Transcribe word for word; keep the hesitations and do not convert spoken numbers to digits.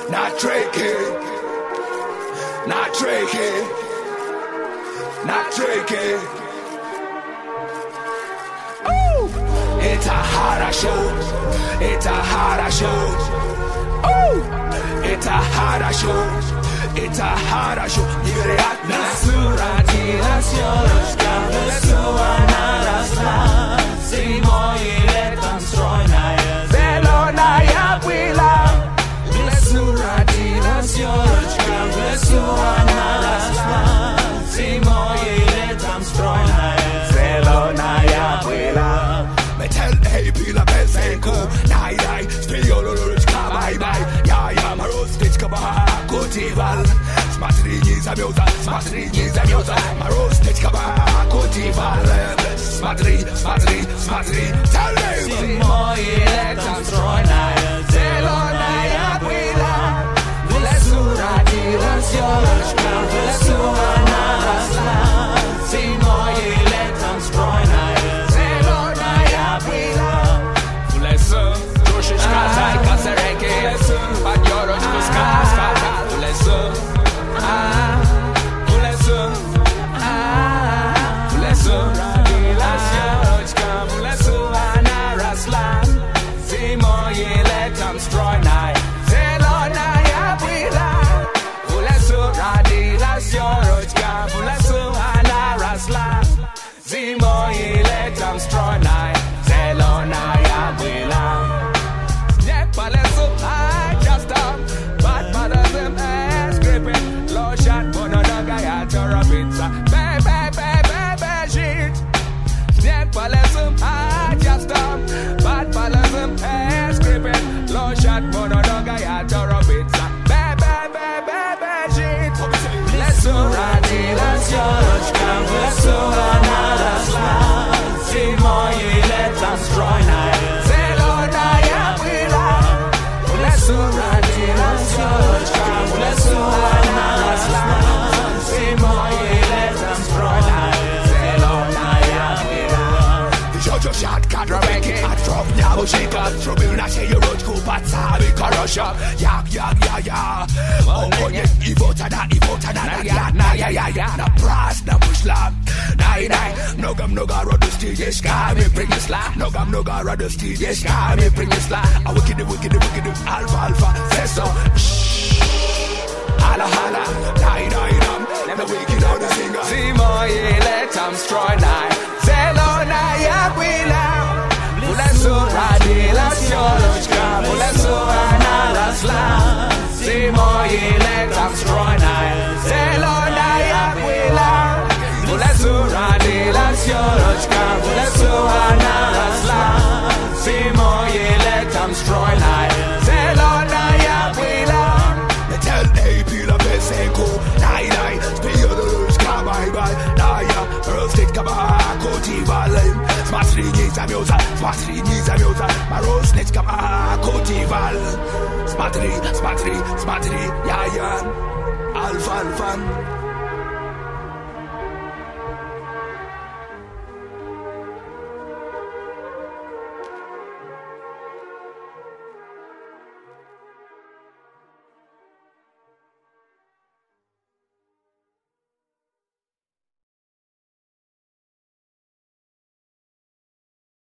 not tricky, not tricky, not tricky. Ooh, it's a harder show, it's a harder show. Ooh, it's a harder show, it's a harder show. Nasura dilacioloczka wesoła narasła. Si moje letam strojna jest zielona jabłila. Nasura dilacioloczka wesoła narasła. Si moje letam strojna jest zielona jabłila. Metal hey pila pesenku, naj daj, spiololoczka bye bye. Ja ja marostyczka ba kultival. Смотри, не замёрзай, смотри, не замёрзай. Мороз, течка, культивал. Смотри, смотри, смотри, целый. Зимой летом стройная зеленая была. В лесу родилась ёлочка, в лесу она росла. Зимой летом стройная зеленая была. В лесу трошечка зайка серенький, под ёлочку сказка. В лесу Ah, в лесу, а, в лесу родилась ёлочка, в лесу она росла. Зимой и летом стройная зеленая была. В лесу родилась ёлочка, в лесу она росла. Зимой и летом стройная зеленая была. Снег по лесу, а часто под подозрем скрипит. Lotion, but no dog I had to rub it. Baby, baby, baby, shit. Snake palazum, I just stop. Bad palazum, eh, scraping. Lotion, but no dog I had to rub it. Baby, baby, baby, shit. Lesu родилась ёлочка, в лесу она росла. Зимой и летом стройная зеленая была. В лесу родилась ёлочка, в лесу она росла. Зимой и летом стройная зеленая была. Jojo shot, kadrobeki, a drobnia muzika. Zrobił na siebie roczku, pod cały korosio. Jak, jak, ja, ja. Ogonie i wotana, i wotana, na ja, na ja, ja, ja. Na pras, na puszla. Naj, naj, mnoga, mnoga radości jest, kami przyniosła. Mnoga, mnoga radości jest, kami przyniosła. A wicked, wicked, wicked, alfa, alfa, seso. Hala, hala, naj, naj, nam. Na wicked on the singer. Zimoj i letam strojna zieloная была. В лесу родилась ёлочка, в лесу она росла. Зимой и летом стройная зеленая была. В лесу родилась ёлочка, в лесу она росла. Зимой и летом стройная зеленая была. Metal hey pila pesenku, naj daj, spiololoczka bye bye. Naja, roztyczka ba kultival. Смотри, не замёрзай, смотри, не замёрзай. Морозничка ba kultival. Смотри, смотри, смотри, я я. Alfa, alfa.